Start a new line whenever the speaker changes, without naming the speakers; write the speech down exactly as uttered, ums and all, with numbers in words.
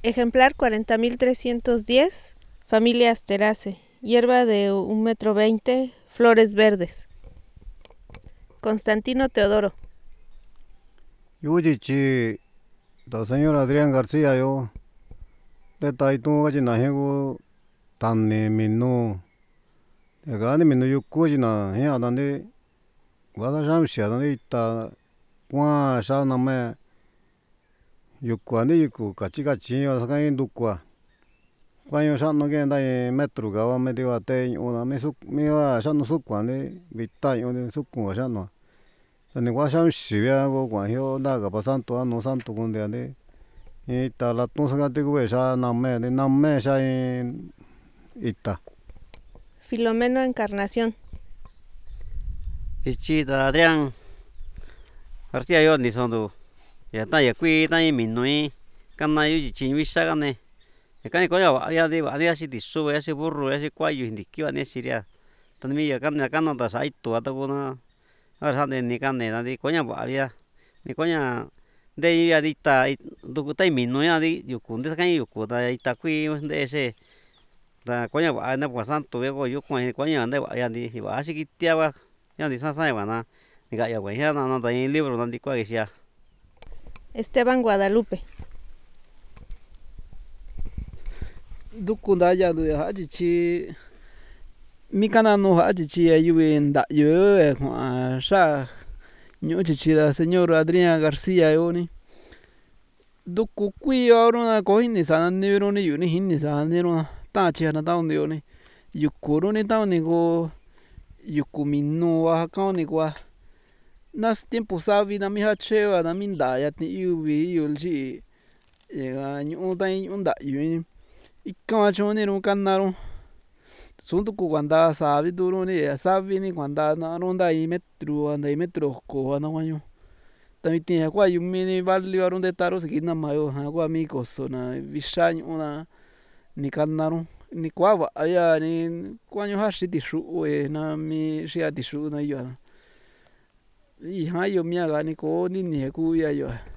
Ejemplar cuarenta mil trescientos diez, familia Asteraceae, hierba de un metro veinte, flores verdes. Constantino Teodoro.
Yujichi, el señor Adrián García, yo, de Taitún, Gachinajigo, Tani, Minu, de Gani, Minu, Yukujina, here, Dandi, Guadajamshia, Dandi, Ta, Juan, Shaname, Yukuani, Yuku, Kachigachi, Sakain, Dukwa. Quan yo shanno que anda en metro, gaba medio a te, una me su, me va shanno su quando, vita, yo su con shanno. Ni guashan shivia go quan yo naga pasanto anno santo con de ande. Y ta la tunsa gati gue sha namme, de namme sha in ita.
Filomeno Encarnación.
Chichita Adrián García yo ni sondu. Ya ta ya kui ta mi noi. Kana yu chi wisha gane. Ya kani ko ya ya de ya si disu ya si burro ya si kwayu hindi kiwa ne siria. Tan mi ya kana kana ta sai tu ata kuna. Ahora hande ni kane na di konya ba ya. Ni konya de ya di ta du ta mi no ya di yu kun de kan yu ku ta ita kui de ese. Ta konya ba na pa santo ya go yu konya konya ande ba ya di ba si kitia ba. Ya di sa sa ba na. Ni ga ya ba ya na na ta en libro na di kwa que sia.
Esteban Guadalupe.
Dukunda ya du ha chi chi mi kana no ha chi chi yu en da yu e kwa sha nyu chi chi da señor Adrián García yo ni duku kui oro na ko ni sa ni ro ni yu ni hin ni sa ni ro ta chi na ta ni ni yu ku ro ni ta ni go yu ku mi no wa ka ni kwa nas tiempo sabi na mi ha che wa na mi da ya ti yu bi yu ji e ga nyu ta yu da yu Ika choni ro kana ro sundu ku kwanda sabi duro ni sabi ni kwanda na ronda i metro anda i metro ko na wanyo tami tin kwa yu mi ni vali ro de taro se kina mayo ha kwa mi ko so na vishanyo na ni kana ro ni kwa ba ya ni kwa nyo ha shi ti shu e na mi shi a ti shu na yo i ha yo mi aga ni ko ni ni ku ya yo